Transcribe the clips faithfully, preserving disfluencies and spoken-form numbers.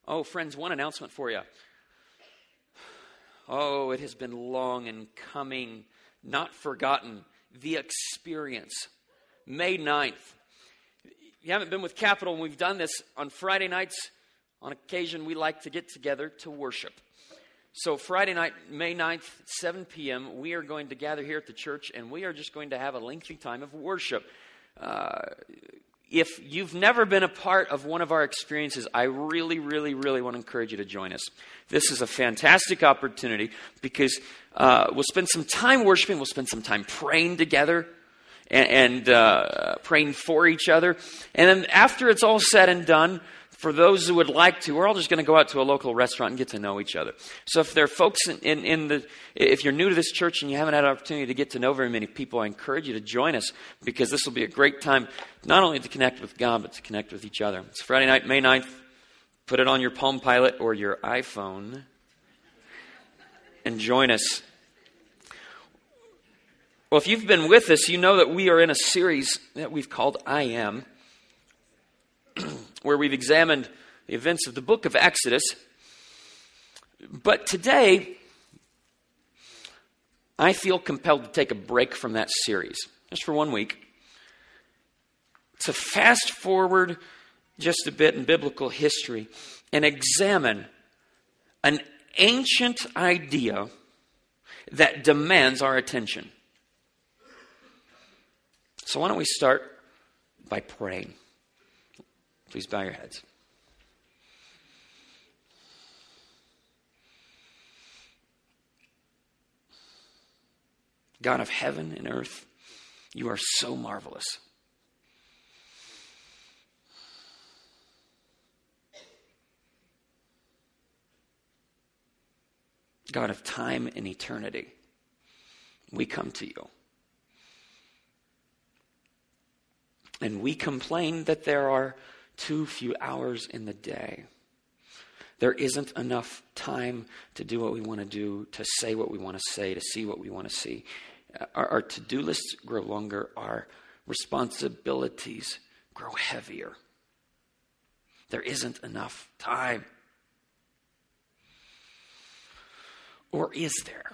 Oh, friends, one announcement for you. Oh, it has been long in coming, not forgotten. The Experience, May ninth. If you haven't been with Capital, and we've done this on Friday nights. On occasion, we like to get together to worship. So Friday night, May ninth, seven p.m., we are going to gather here at the church, and we are just going to have a lengthy time of worship. Uh, if you've never been a part of one of our experiences, I really, really, really want to encourage you to join us. This is a fantastic opportunity because uh, we'll spend some time worshiping, we'll spend some time praying together and, and uh, praying for each other. And then after it's all said and done, for those who would like to, we're all just going to go out to a local restaurant and get to know each other. So if there are folks in, in, in the, if you're new to this church and you haven't had an opportunity to get to know very many people, I encourage you to join us because this will be a great time not only to connect with God, but to connect with each other. It's Friday night, May ninth. Put it on your Palm Pilot or your iPhone and join us. Well, if you've been with us, you know that we are in a series that we've called I Am, where we've examined the events of the book of Exodus. But today, I feel compelled to take a break from that series, just for one week, to fast forward just a bit in biblical history and examine an ancient idea that demands our attention. So why don't we start by praying? Please bow your heads. God of heaven and earth, you are so marvelous. God of time and eternity, we come to you. And we complain that there are too few hours in the day. There isn't enough time to do what we want to do, to say what we want to say, to see what we want to see. Our, our to-do lists grow longer. Our responsibilities grow heavier. There isn't enough time. Or is there?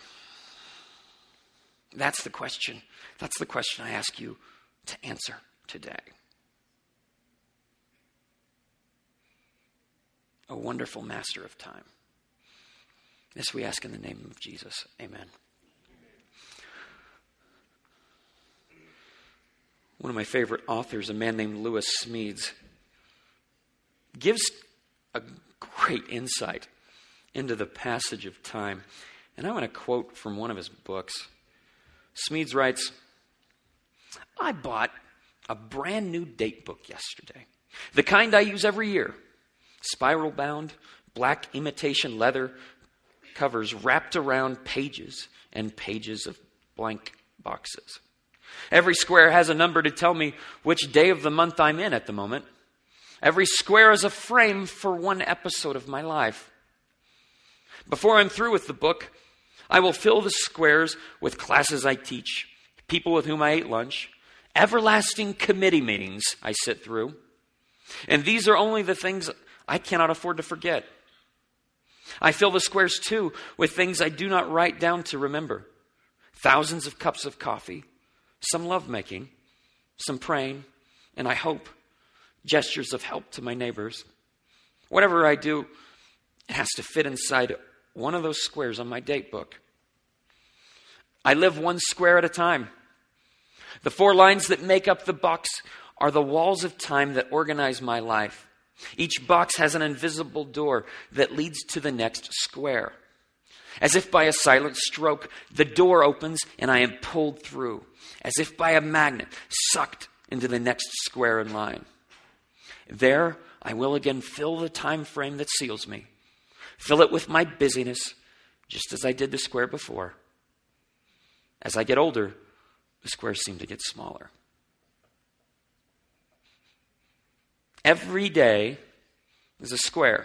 That's the question. That's the question I ask you to answer today. A wonderful master of time. This we ask in the name of Jesus. Amen. One of my favorite authors, a man named Lewis Smedes, gives a great insight into the passage of time. And I want to quote from one of his books. Smedes writes, I bought a brand new date book yesterday. The kind I use every year. Spiral bound, black imitation leather covers wrapped around pages and pages of blank boxes. Every square has a number to tell me which day of the month I'm in at the moment. Every square is a frame for one episode of my life. Before I'm through with the book, I will fill the squares with classes I teach, people with whom I ate lunch, everlasting committee meetings I sit through. And these are only the things I cannot afford to forget. I fill the squares, too, with things I do not write down to remember. Thousands of cups of coffee, some lovemaking, some praying, and I hope gestures of help to my neighbors. Whatever I do, it has to fit inside one of those squares on my date book. I live one square at a time. The four lines that make up the box are the walls of time that organize my life. Each box has an invisible door that leads to the next square. As if by a silent stroke, the door opens and I am pulled through. As if by a magnet, sucked into the next square in line. There, I will again fill the time frame that seals me. Fill it with my busyness, just as I did the square before. As I get older, the squares seem to get smaller. Every day is a square.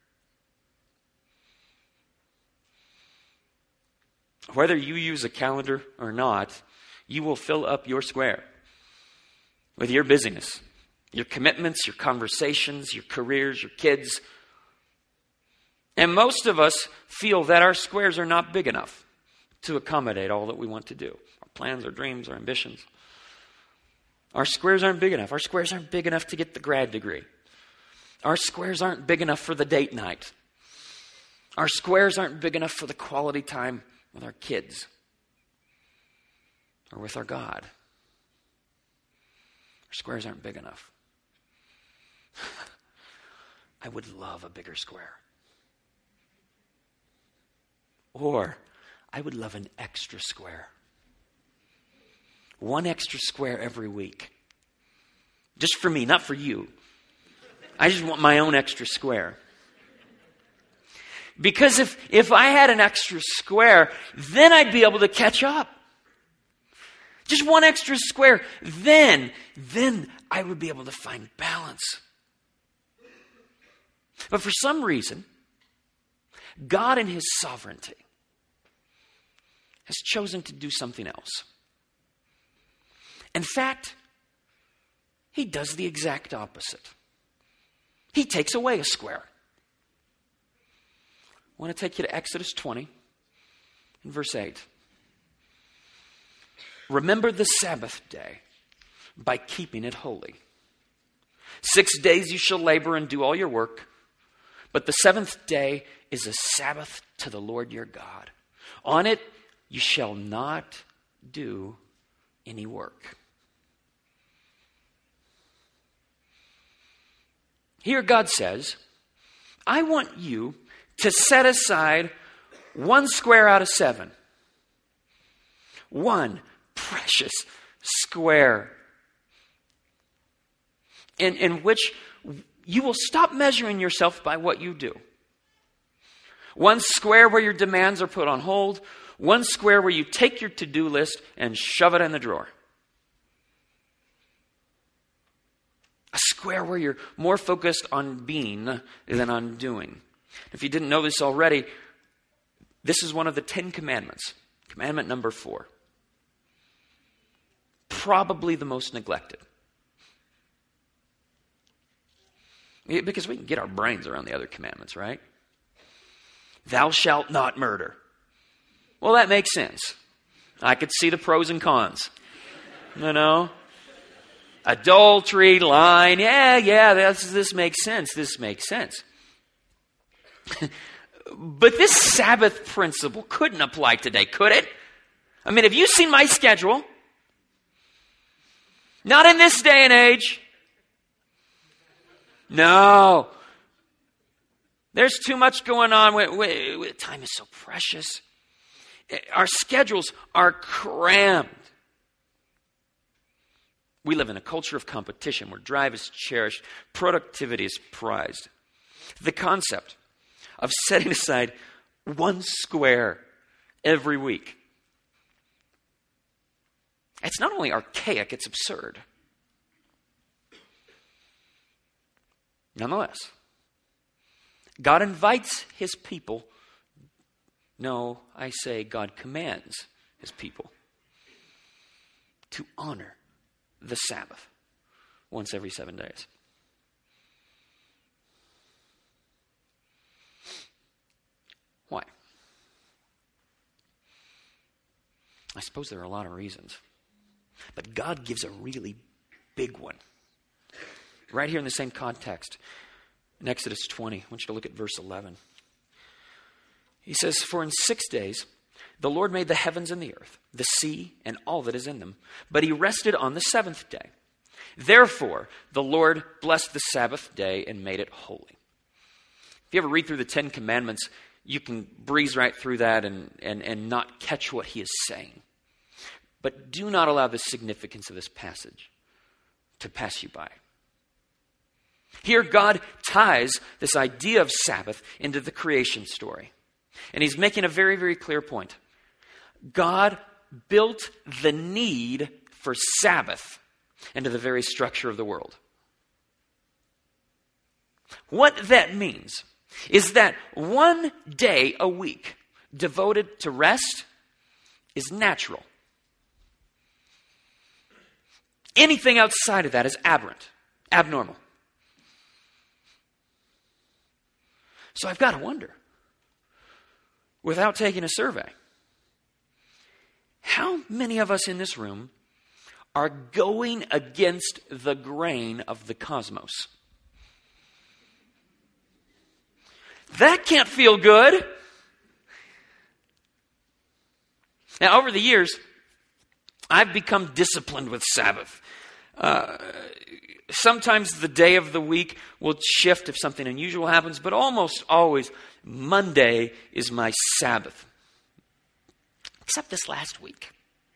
Whether you use a calendar or not, you will fill up your square with your busyness, your commitments, your conversations, your careers, your kids, And most of us feel that our squares are not big enough to accommodate all that we want to do. Our plans, our dreams, our ambitions. Our squares aren't big enough. Our squares aren't big enough to get the grad degree. Our squares aren't big enough for the date night. Our squares aren't big enough for the quality time with our kids or with our God. Our squares aren't big enough. I would love a bigger square. Or I would love an extra square. One extra square every week. Just for me, not for you. I just want my own extra square. Because if, if I had an extra square, then I'd be able to catch up. Just one extra square, then, then I would be able to find balance. But for some reason, God in His sovereignty has chosen to do something else. In fact, He does the exact opposite. He takes away a square. I want to take you to Exodus twenty, in verse eight. Remember the Sabbath day by keeping it holy. Six days you shall labor and do all your work, but the seventh day is a Sabbath to the Lord your God. On it you shall not do any work. Here God says, I want you to set aside one square out of seven. One precious square in, in which you will stop measuring yourself by what you do. One square where your demands are put on hold. One square where you take your to-do list and shove it in the drawer. A square where you're more focused on being than on doing. If you didn't know this already, this is one of the Ten Commandments. Commandment number four. Probably the most neglected. Because we can get our brains around the other commandments, right? Thou shalt not murder. Well, that makes sense. I could see the pros and cons. You know? Adultery, lying. Yeah, yeah, this, this makes sense. This makes sense. But this Sabbath principle couldn't apply today, could it? I mean, have you seen my schedule? Not in this day and age. No. There's too much going on. We, we, we, time is so precious. Our schedules are crammed. We live in a culture of competition where drive is cherished, productivity is prized. The concept of setting aside one square every week, it's not only archaic, it's absurd. Nonetheless, God invites His people. No, I say God commands His people to honor the Sabbath once every seven days. Why? I suppose there are a lot of reasons. But God gives a really big one. Right here in the same context. In Exodus twenty, I want you to look at verse eleven. He says, For in six days the Lord made the heavens and the earth, the sea, and all that is in them. But He rested on the seventh day. Therefore, the Lord blessed the Sabbath day and made it holy. If you ever read through the Ten Commandments, you can breeze right through that and, and, and not catch what He is saying. But do not allow the significance of this passage to pass you by. Here, God ties this idea of Sabbath into the creation story. And He's making a very, very clear point. God built the need for Sabbath into the very structure of the world. What that means is that one day a week devoted to rest is natural. Anything outside of that is aberrant, abnormal. So I've got to wonder, without taking a survey. How many of us in this room are going against the grain of the cosmos? That can't feel good. Now, over the years, I've become disciplined with Sabbath. Uh, sometimes the day of the week will shift if something unusual happens, but almost always Monday is my Sabbath. Except this last week.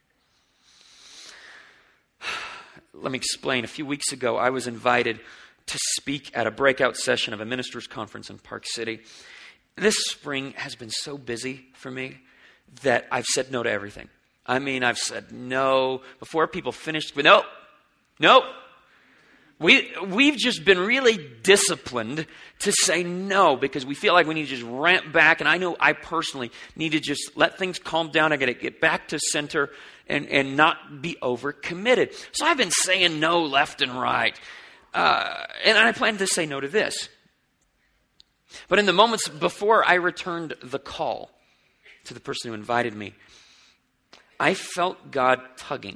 Let me explain. A few weeks ago, I was invited to speak at a breakout session of a ministers' conference in Park City. This spring has been so busy for me that I've said no to everything. I mean, I've said no before people finished. But no, no. We, we've just been really disciplined to say no because we feel like we need to just ramp back. And I know I personally need to just let things calm down. I got to get back to center and, and not be overcommitted. So I've been saying no left and right. Uh, and I plan to say no to this. But in the moments before I returned the call to the person who invited me, I felt God tugging.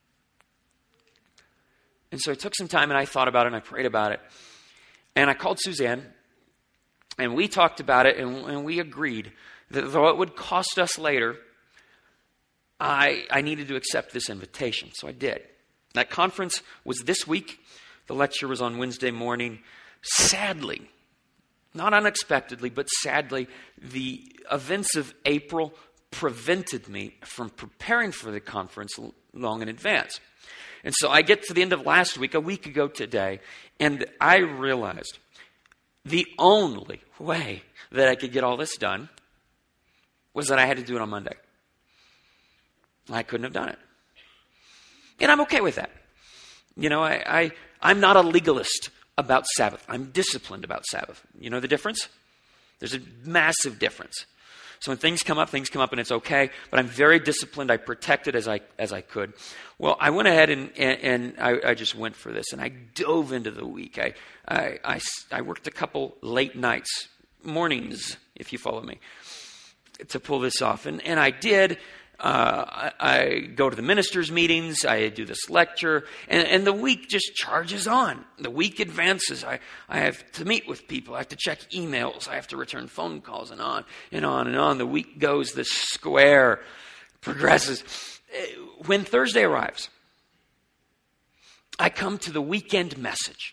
And so I took some time and I thought about it and I prayed about it. And I called Suzanne and we talked about it and, and we agreed that though it would cost us later, I, I needed to accept this invitation. So I did. That conference was this week. The lecture was on Wednesday morning. Sadly, not unexpectedly, but sadly, the events of April prevented me from preparing for the conference long in advance. And so I get to the end of last week, a week ago today, and I realized the only way that I could get all this done was that I had to do it on Monday. I couldn't have done it. And I'm okay with that. You know, I, I, I'm not a legalist about Sabbath. I'm disciplined about Sabbath. You know the difference? There's a massive difference. So when things come up, things come up and it's okay, but I'm very disciplined. I protect it as I as I could. Well, I went ahead and, and, and I, I just went for this, and I dove into the week. I, I, I, I worked a couple late nights, mornings, if you follow me, to pull this off. And, and I did. Uh, I, I go to the ministers' meetings. I do this lecture, and, and the week just charges on. The week advances. I, I have to meet with people. I have to check emails. I have to return phone calls, and on and on and on. The week goes. The square progresses. When Thursday arrives, I come to the weekend message.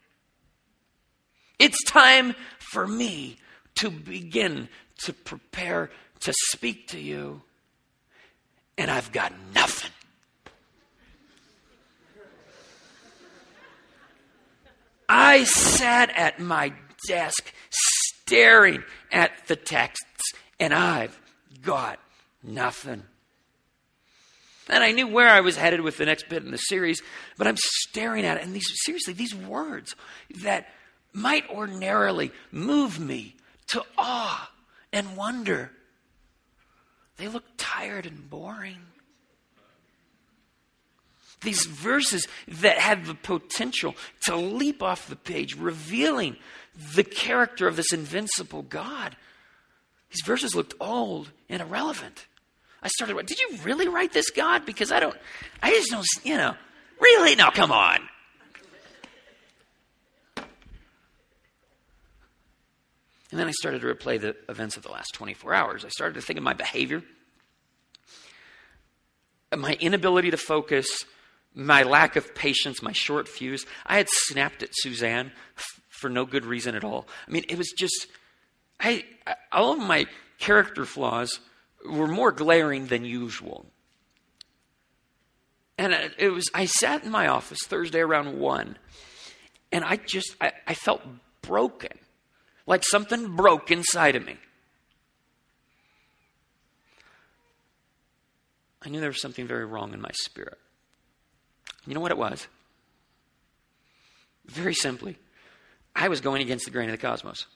It's time for me to begin to prepare to speak to you. And I've got nothing. I sat at my desk staring at the texts, and I've got nothing. And I knew where I was headed with the next bit in the series, but I'm staring at it, and these seriously, these words that might ordinarily move me to awe and wonder, they look tired and boring. These verses that have the potential to leap off the page, revealing the character of this invincible God. These verses looked old and irrelevant. I started, did you really write this, God? Because I don't, I just don't, you know, really? No, come on. And then I started to replay the events of the last twenty-four hours. I started to think of my behavior, my inability to focus, my lack of patience, my short fuse. I had snapped at Suzanne f- for no good reason at all. I mean, it was just, I, I all of my character flaws were more glaring than usual. And it, it was, I sat in my office Thursday around one, and I just, I, I felt broken. Like something broke inside of me. I knew there was something very wrong in my spirit. You know what it was? Very simply, I was going against the grain of the cosmos.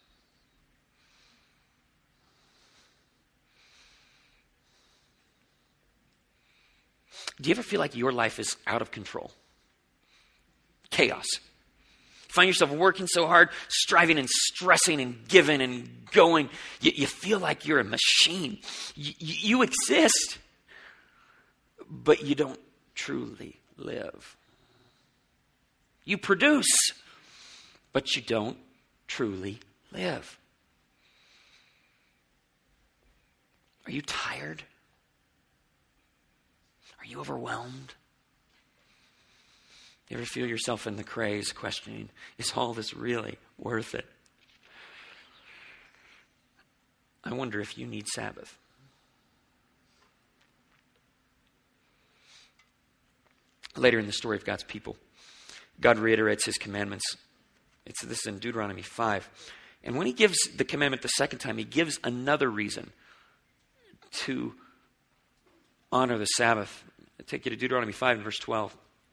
Do you ever feel like your life is out of control? Chaos. Find yourself working so hard, striving and stressing and giving and going. You, you feel like you're a machine. You, you exist, but you don't truly live. You produce, but you don't truly live. Are you tired? Are you overwhelmed? You ever feel yourself in the craze questioning, is all this really worth it? I wonder if you need Sabbath. Later in the story of God's people, God reiterates his commandments. It's this in Deuteronomy five. And when he gives the commandment the second time, he gives another reason to honor the Sabbath. I'll take you to Deuteronomy five and verse twelve.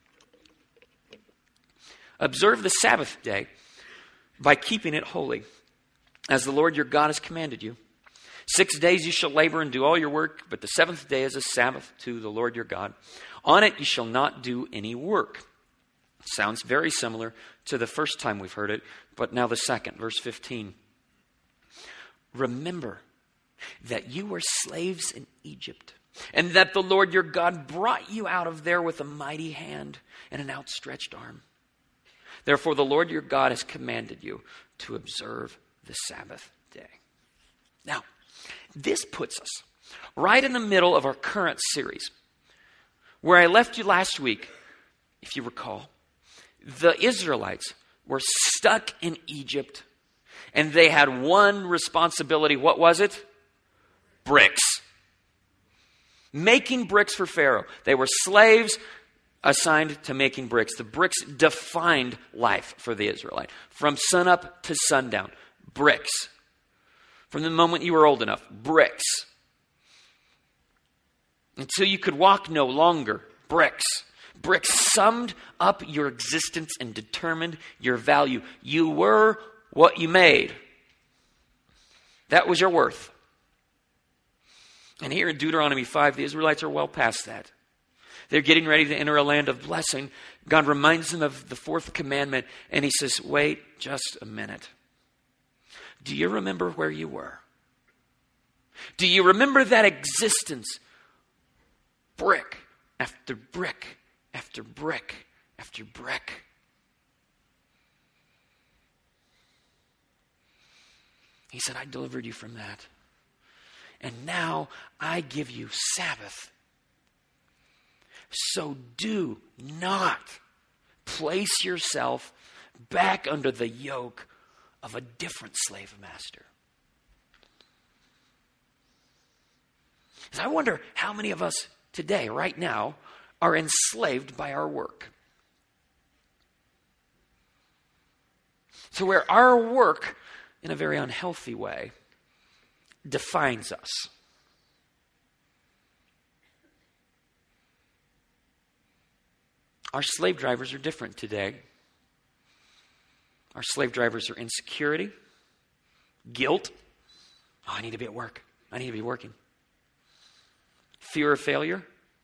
Observe the Sabbath day by keeping it holy, as the Lord your God has commanded you. Six days you shall labor and do all your work, but the seventh day is a Sabbath to the Lord your God. On it you shall not do any work. Sounds very similar to the first time we've heard it, but now the second, verse fifteen. Remember that you were slaves in Egypt, and that the Lord your God brought you out of there with a mighty hand and an outstretched arm. Therefore, the Lord your God has commanded you to observe the Sabbath day. Now, this puts us right in the middle of our current series, where I left you last week, if you recall. The Israelites were stuck in Egypt, and they had one responsibility. What was it? Bricks. Making bricks for Pharaoh. They were slaves assigned to making bricks. The bricks defined life for the Israelite. From sunup to sundown, bricks. From the moment you were old enough, bricks. Until you could walk no longer, bricks. Bricks summed up your existence and determined your value. You were what you made. That was your worth. And here in Deuteronomy five, the Israelites are well past that. They're getting ready to enter a land of blessing. God reminds them of the fourth commandment, and he says, wait just a minute. Do you remember where you were? Do you remember that existence? Brick after brick after brick after brick. He said, I delivered you from that. And now I give you Sabbath. So do not place yourself back under the yoke of a different slave master. I wonder how many of us today, right now, are enslaved by our work. So where our work, in a very unhealthy way, defines us. Our slave drivers are different today. Our slave drivers are insecurity, guilt. Oh, I need to be at work. I need to be working. Fear of failure.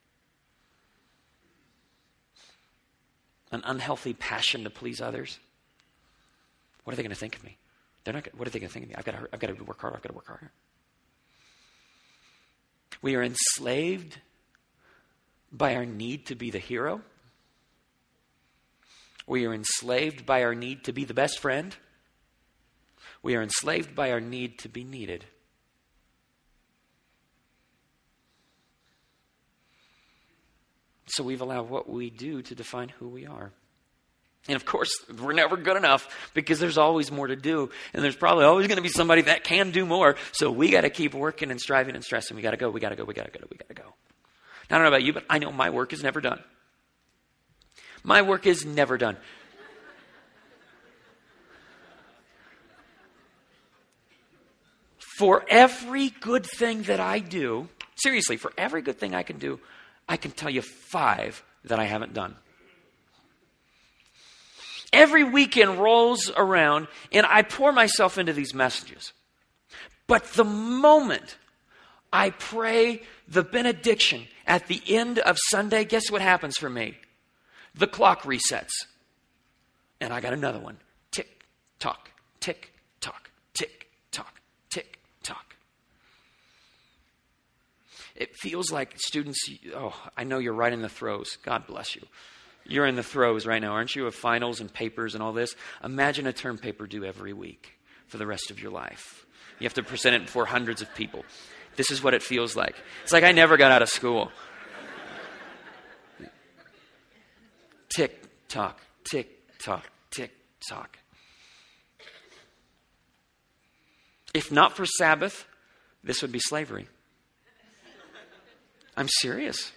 An unhealthy passion to please others. What are they going to think of me? They're not. What are they going to think of me? I've got to. I've got to work harder. I've got to work harder. We are enslaved by our need to be the hero. We are enslaved by our need to be the best friend. We are enslaved by our need to be needed. So we've allowed what we do to define who we are. And of course, we're never good enough because there's always more to do. And there's probably always going to be somebody that can do more. So we got to keep working and striving and stressing. We got to go, we got to go, we got to go, we got to go. Now, I don't know about you, but I know my work is never done. My work is never done. For every good thing that I do, seriously, for every good thing I can do, I can tell you five that I haven't done. Every weekend rolls around and I pour myself into these messages. But the moment I pray the benediction at the end of Sunday, guess what happens for me? The clock resets. And I got another one. Tick, tock, tick, tock, tick, tock, tick, tock. It feels like students, oh, I know you're right in the throes. God bless you. You're in the throes right now, aren't you, of finals and papers and all this? Imagine a term paper due every week for the rest of your life. You have to present it before hundreds of people. This is what it feels like. It's like I never got out of school. Tick, tock, tick, tock, tick, tock. If not for Sabbath, this would be slavery. I'm serious.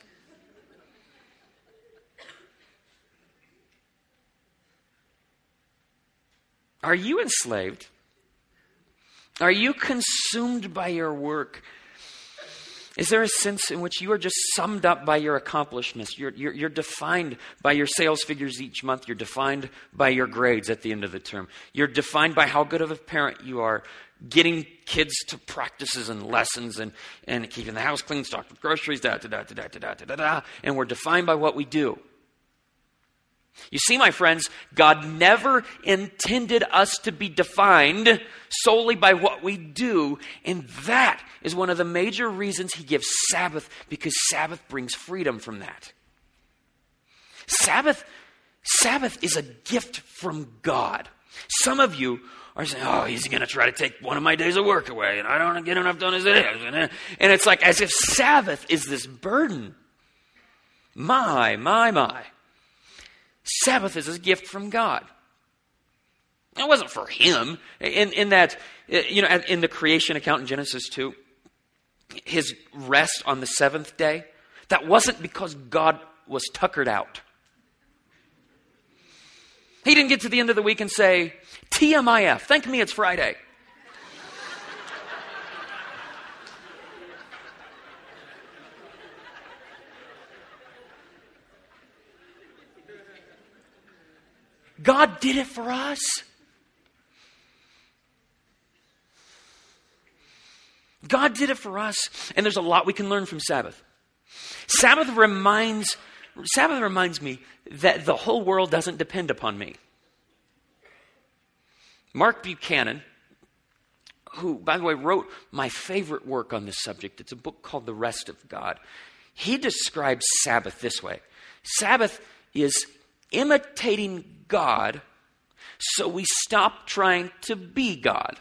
Are you enslaved? Are you consumed by your work? Is there a sense in which you are just summed up by your accomplishments? You're, you're, you're defined by your sales figures each month. You're defined by your grades at the end of the term. You're defined by how good of a parent you are, getting kids to practices and lessons and, and keeping the house clean, stocked with groceries, da, da, da, da, da, da, da, da, da. And we're defined by what we do. You see, my friends, God never intended us to be defined solely by what we do. And that is one of the major reasons he gives Sabbath, because Sabbath brings freedom from that. Sabbath, Sabbath is a gift from God. Some of you are saying, oh, he's going to try to take one of my days of work away, and I don't get enough done as it is. And it's like as if Sabbath is this burden. My, my, my. Sabbath is a gift from God. It wasn't for him. In, in that, you know, in the creation account in Genesis two, his rest on the seventh day, that wasn't because God was tuckered out. He didn't get to the end of the week and say, T M I F, thank me it's Friday. God did it for us. God did it for us. And there's a lot we can learn from Sabbath. Sabbath reminds, Sabbath reminds me that the whole world doesn't depend upon me. Mark Buchanan, who, by the way, wrote my favorite work on this subject, it's a book called The Rest of God. He describes Sabbath this way. Sabbath is imitating God, so we stop trying to be God.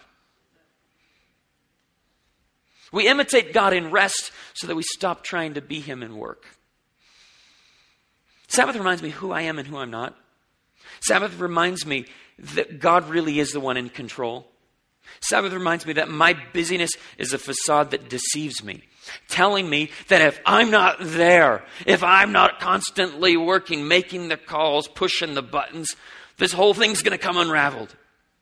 We imitate God in rest so that we stop trying to be him in work. Sabbath reminds me who I am and who I'm not. Sabbath reminds me that God really is the one in control. Sabbath reminds me that my busyness is a facade that deceives me, telling me that if I'm not there, if I'm not constantly working, making the calls, pushing the buttons, this whole thing's going to come unraveled.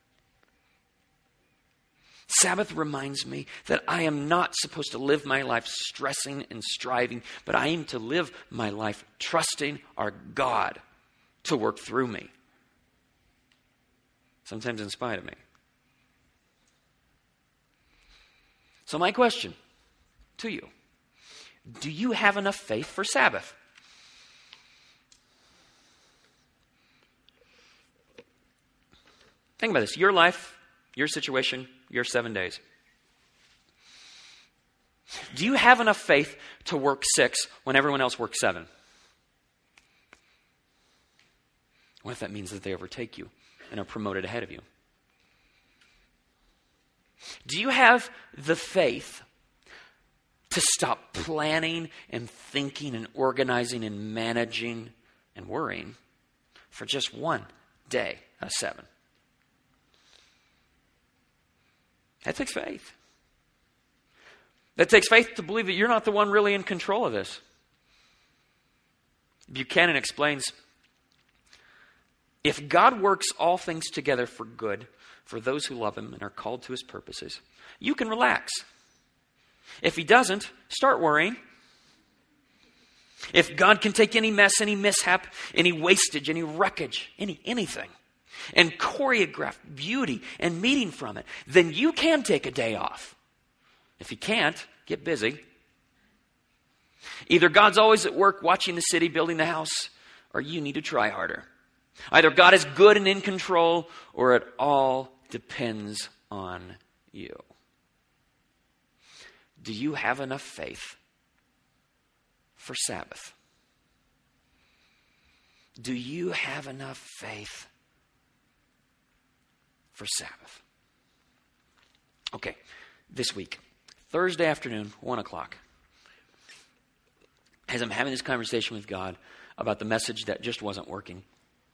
Sabbath reminds me that I am not supposed to live my life stressing and striving, but I am to live my life trusting our God to work through me, sometimes in spite of me. So my question to you, do you have enough faith for Sabbath? Think about this. Your life, your situation, your seven days. Do you have enough faith to work six when everyone else works seven? What if that means that they overtake you and are promoted ahead of you? Do you have the faith to stop planning and thinking and organizing and managing and worrying for just one day of seven? That takes faith. That takes faith to believe that you're not the one really in control of this. Buchanan explains, if God works all things together for good for those who love him and are called to his purposes, you can relax. If he doesn't, start worrying. If God can take any mess, any mishap, any wastage, any wreckage, any anything, and choreograph beauty and meaning from it, then you can take a day off. If you can't, get busy. Either God's always at work watching the city, building the house, or you need to try harder. Either God is good and in control, or it all depends on you. Do you have enough faith for Sabbath? Do you have enough faith for Sabbath? Okay, this week, Thursday afternoon, one o'clock, as I'm having this conversation with God about the message that just wasn't working,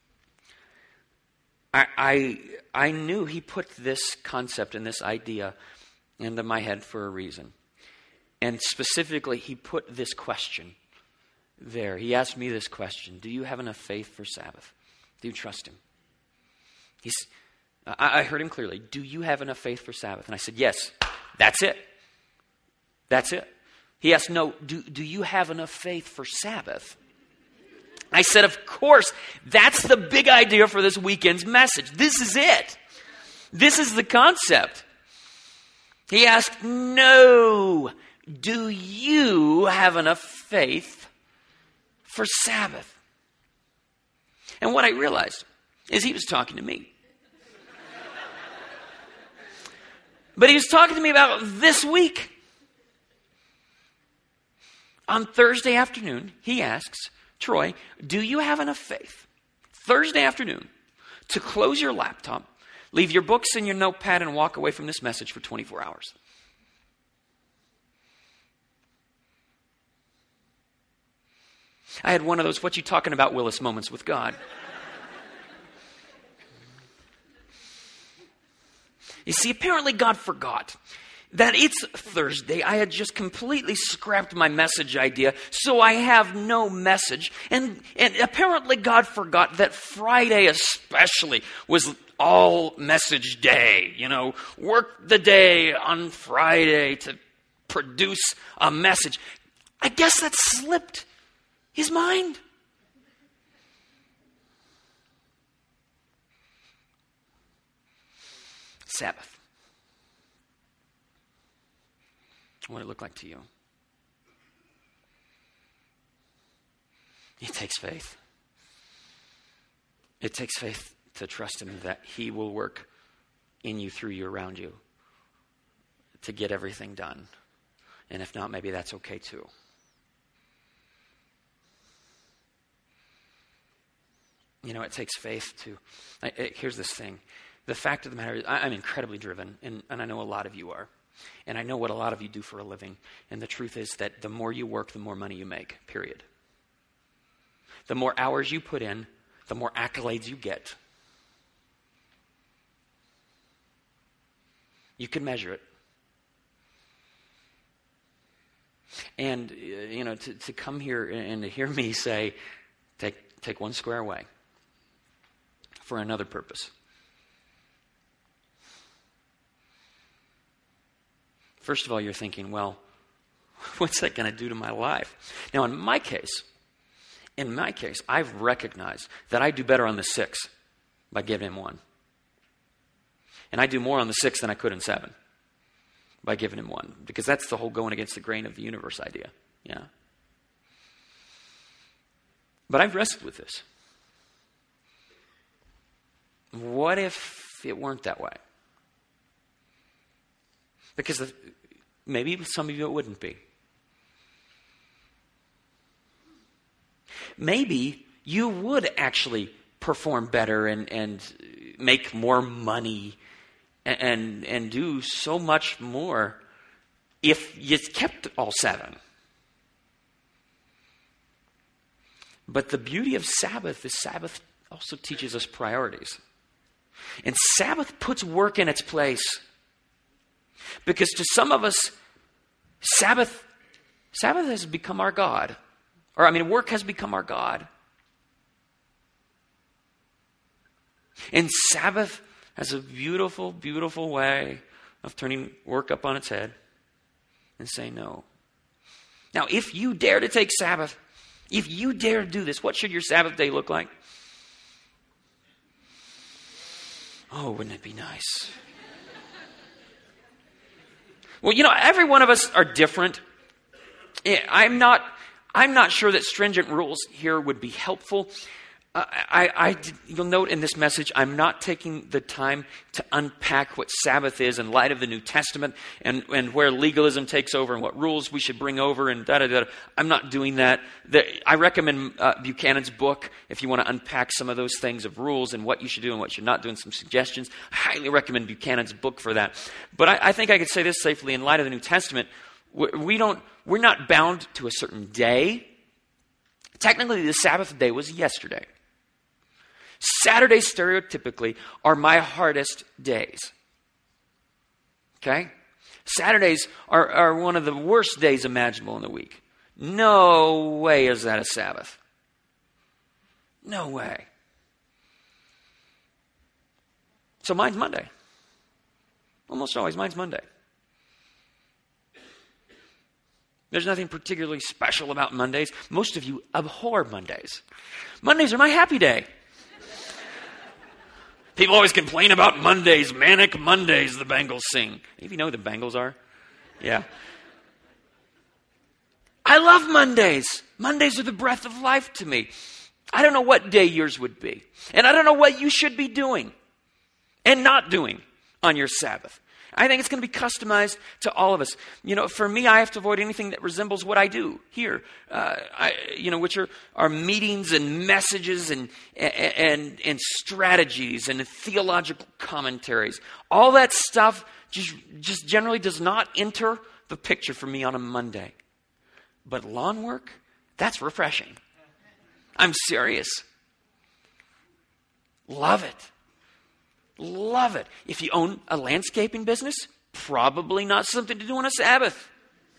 I, I, I knew he put this concept and this idea into my head for a reason. And specifically, he put this question there. He asked me this question: do you have enough faith for Sabbath? Do you trust him? He's, I, I heard him clearly. Do you have enough faith for Sabbath? And I said, yes, that's it. That's it. He asked, no, do, do you have enough faith for Sabbath? I said, of course, that's the big idea for this weekend's message. This is it. This is the concept. He asked, no, do you have enough faith for Sabbath? And what I realized is he was talking to me. But he was talking to me about this week. On Thursday afternoon, he asks, Troy, do you have enough faith Thursday afternoon to close your laptop, leave your books and your notepad, and walk away from this message for twenty-four hours? I had one of those, what you talking about, Willis moments with God. You see, apparently God forgot that it's Thursday. I had just completely scrapped my message idea, so I have no message. And, and apparently God forgot that Friday especially was all message day. You know, work the day on Friday to produce a message. I guess that slipped his mind. Sabbath. What did it look like to you? It takes faith. It takes faith to trust him that he will work in you, through you, around you to get everything done. And if not, maybe that's okay too. You know, it takes faith to... I, it, here's this thing. The fact of the matter is, I, I'm incredibly driven, and, and I know a lot of you are. And I know what a lot of you do for a living. And the truth is that the more you work, the more money you make, period. The more hours you put in, the more accolades you get. You can measure it. And, you know, to, to come here and to hear me say, take, take one square away for another purpose. First of all, you're thinking, well, what's that going to do to my life? Now, in my case, in my case, I've recognized that I do better on the six by giving him one. And I do more on the six than I could in seven by giving him one. Because that's the whole going against the grain of the universe idea. Yeah. But I've wrestled with this. What if it weren't that way? Because the, maybe some of you it wouldn't be. Maybe you would actually perform better and, and make more money and, and and do so much more if you kept all seven. But the beauty of Sabbath is Sabbath also teaches us priorities. And Sabbath puts work in its place. Because to some of us, Sabbath, Sabbath has become our God. Or, I mean, work has become our God. And Sabbath has a beautiful, beautiful way of turning work up on its head and saying no. Now, if you dare to take Sabbath, if you dare to do this, what should your Sabbath day look like? Oh, wouldn't it be nice? Well, you know, every one of us are different. I'm not, I'm not sure that stringent rules here would be helpful. Uh, I, I, you'll note in this message, I'm not taking the time to unpack what Sabbath is in light of the New Testament and, and where legalism takes over and what rules we should bring over and da-da-da. I'm not doing that. The, I recommend uh, Buchanan's book if you want to unpack some of those things of rules and what you should do and what you're not doing, some suggestions. I highly recommend Buchanan's book for that. But I, I think I could say this safely in light of the New Testament. We, we don't, we're not bound to a certain day. Technically, the Sabbath day was yesterday. Saturdays, stereotypically, are my hardest days. Okay? Saturdays are, are one of the worst days imaginable in the week. No way is that a Sabbath. No way. So mine's Monday. Almost always, mine's Monday. There's nothing particularly special about Mondays. Most of you abhor Mondays. Mondays are my happy day. People always complain about Mondays. Manic Mondays, the Bengals sing. Any of you know who the Bengals are? Yeah. I love Mondays. Mondays are the breath of life to me. I don't know what day yours would be. And I don't know what you should be doing and not doing on your Sabbath. I think it's going to be customized to all of us. You know, for me, I have to avoid anything that resembles what I do here. Uh, I, you know, which are, are meetings and messages and, and and strategies and theological commentaries. All that stuff just just generally does not enter the picture for me on a Monday. But lawn work, that's refreshing. I'm serious. Love it. Love it. If you own a landscaping business, probably not something to do on a Sabbath.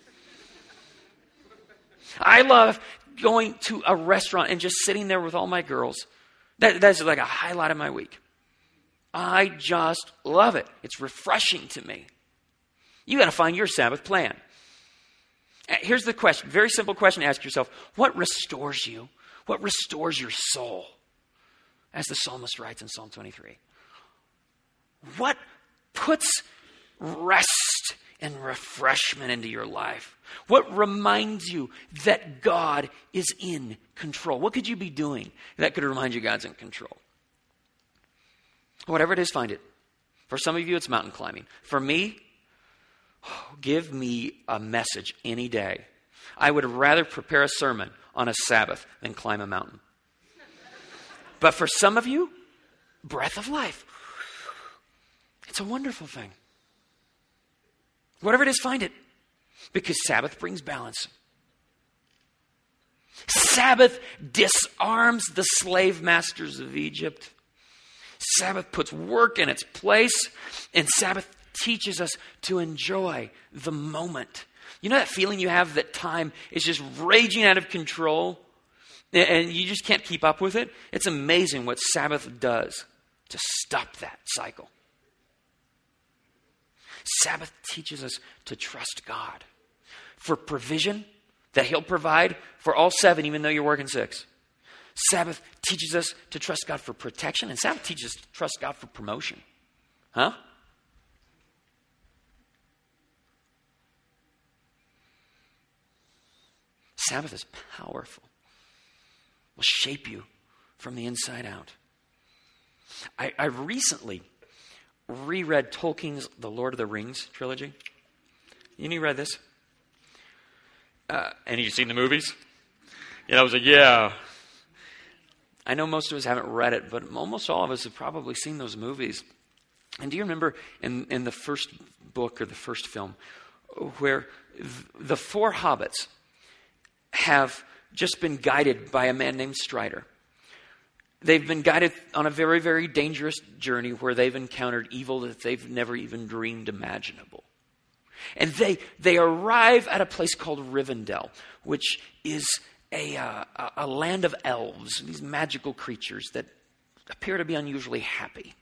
I love going to a restaurant and just sitting there with all my girls. That, that's like a highlight of my week. I just love it. It's refreshing to me. You got to find your Sabbath plan. Here's the question. Very simple question to ask yourself. What restores you? What restores your soul? As the psalmist writes in Psalm twenty-three. What puts rest and refreshment into your life? What reminds you that God is in control? What could you be doing that could remind you God's in control? Whatever it is, find it. For some of you, it's mountain climbing. For me, oh, give me a message any day. I would rather prepare a sermon on a Sabbath than climb a mountain. But for some of you, breath of life. It's a wonderful thing. Whatever it is, find it. Because Sabbath brings balance. Sabbath disarms the slave masters of Egypt. Sabbath puts work in its place. And Sabbath teaches us to enjoy the moment. You know that feeling you have that time is just raging out of control? And you just can't keep up with it? It's amazing what Sabbath does to stop that cycle. Sabbath teaches us to trust God for provision that He'll provide for all seven, even though you're working six. Sabbath teaches us to trust God for protection, and Sabbath teaches us to trust God for promotion. Huh? Sabbath is powerful. It will shape you from the inside out. I, I recently reread Tolkien's The Lord of the Rings trilogy. You read this? Uh, any of you seen the movies? Yeah, I was like, yeah. I know most of us haven't read it, but almost all of us have probably seen those movies. And do you remember in, in the first book or the first film where th- the four hobbits have just been guided by a man named Strider? They've been guided on a very, very dangerous journey where they've encountered evil that they've never even dreamed imaginable. And they they arrive at a place called Rivendell, which is a, uh, a land of elves, these magical creatures that appear to be unusually happy.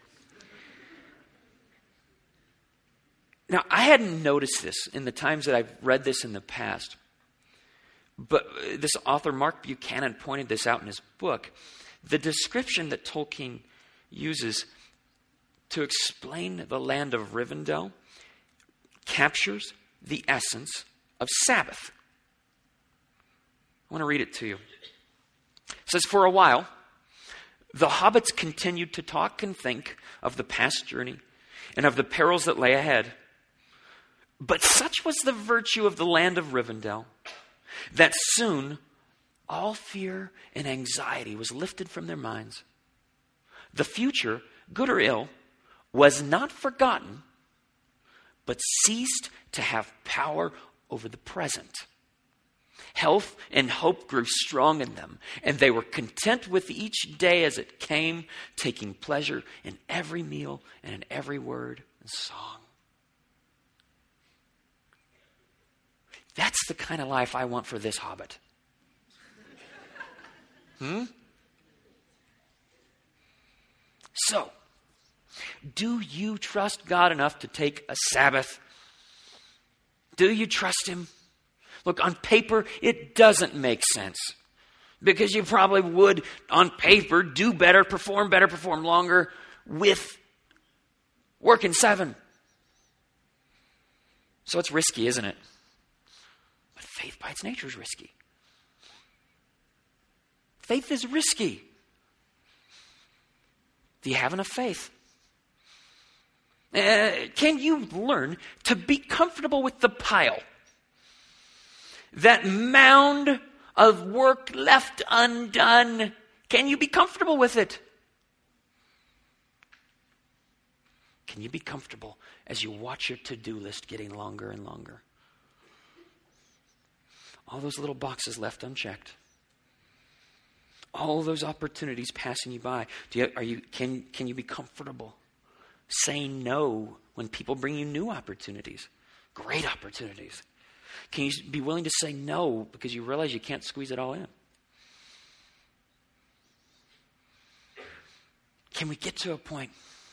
Now, I hadn't noticed this in the times that I've read this in the past, but this author, Mark Buchanan, pointed this out in his book. The description that Tolkien uses to explain the land of Rivendell captures the essence of Sabbath. I want to read it to you. It says, for a while, The hobbits continued to talk and think of the past journey and of the perils that lay ahead. But such was the virtue of the land of Rivendell that soon all fear and anxiety was lifted from their minds. The future, good or ill, was not forgotten, but ceased to have power over the present. Health and hope grew strong in them, and they were content with each day as it came, taking pleasure in every meal and in every word and song. That's the kind of life I want for this hobbit. Hmm? So, do you trust God enough to take a Sabbath? Do you trust Him? Look, on paper, it doesn't make sense. Because you probably would, on paper, do better, perform better, perform longer with working seven. So it's risky, isn't it? But faith by its nature is risky. Faith is risky. Do you have enough faith? Uh, can you learn to be comfortable with the pile? That mound of work left undone. Can you be comfortable with it? Can you be comfortable as you watch your to-do list getting longer and longer? All those little boxes left unchecked. All those opportunities passing you by. Do you, are you, can, can you be comfortable saying no when people bring you new opportunities? Great opportunities. Can you be willing to say no because you realize you can't squeeze it all in? Can we get to a point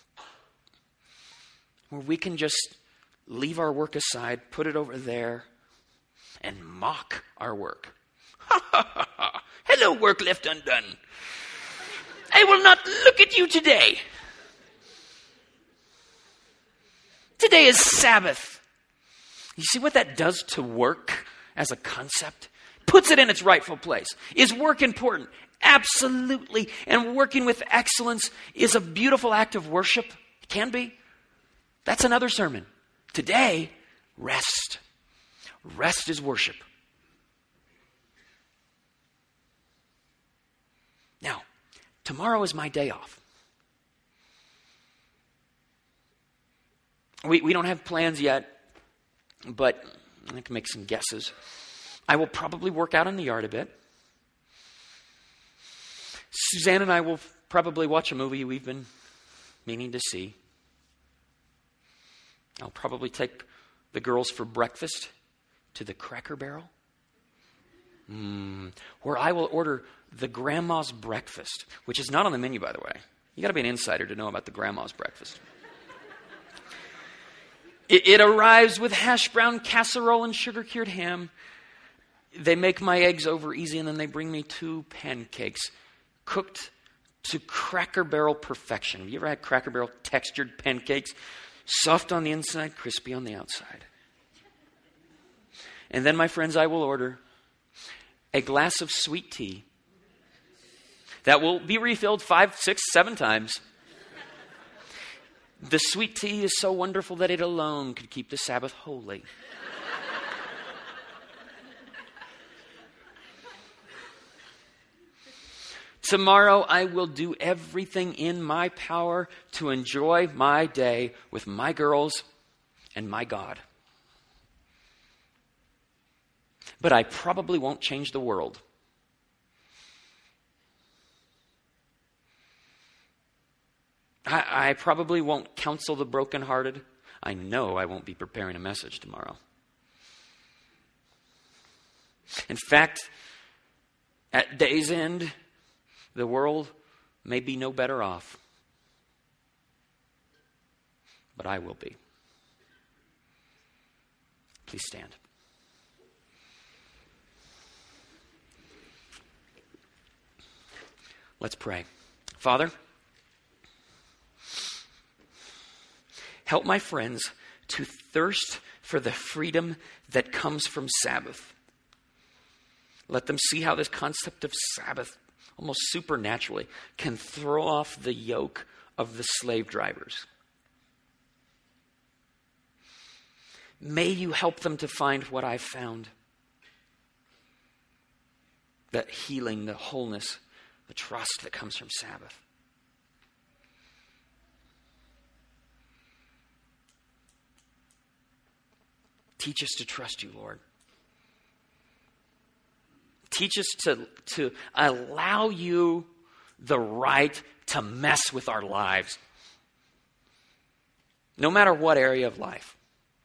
where we can just leave our work aside, put it over there, and mock our work? Ha ha ha ha! Hello, work left undone. I will not look at you today. Today is Sabbath. You see what that does to work as a concept? Puts it in its rightful place. Is work important? Absolutely. And working with excellence is a beautiful act of worship. It can be. That's another sermon. Today, rest. Rest is worship. Now, tomorrow is my day off. We we don't have plans yet, but I can make some guesses. I will probably work out in the yard a bit. Suzanne and I will probably watch a movie we've been meaning to see. I'll probably take the girls for breakfast to the Cracker Barrel, mm, where I will order the grandma's breakfast, which is not on the menu, by the way. You got to be an insider to know about the grandma's breakfast. It, it arrives with hash brown casserole and sugar-cured ham. They make my eggs over easy, and then they bring me two pancakes cooked to Cracker Barrel perfection. Have you ever had Cracker Barrel textured pancakes? Soft on the inside, crispy on the outside. And then, my friends, I will order a glass of sweet tea that will be refilled five, six, seven times. The sweet tea is so wonderful that it alone could keep the Sabbath holy. Tomorrow I will do everything in my power to enjoy my day with my girls and my God. But I probably won't change the world. I, I probably won't counsel the brokenhearted. I know I won't be preparing a message tomorrow. In fact, at day's end, the world may be no better off. But I will be. Please stand. Let's pray. Father, help my friends to thirst for the freedom that comes from Sabbath. Let them see how this concept of Sabbath almost supernaturally, can throw off the yoke of the slave drivers. May you help them to find what I've found. That healing, the wholeness, the trust that comes from Sabbath. Teach us to trust you, Lord. Teach us to, to allow you the right to mess with our lives. No matter what area of life.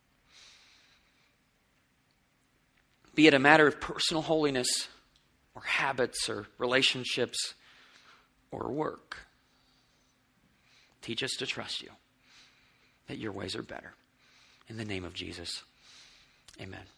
Be it a matter of personal holiness or habits or relationships or work. Teach us to trust you, that your ways are better. In the name of Jesus, amen.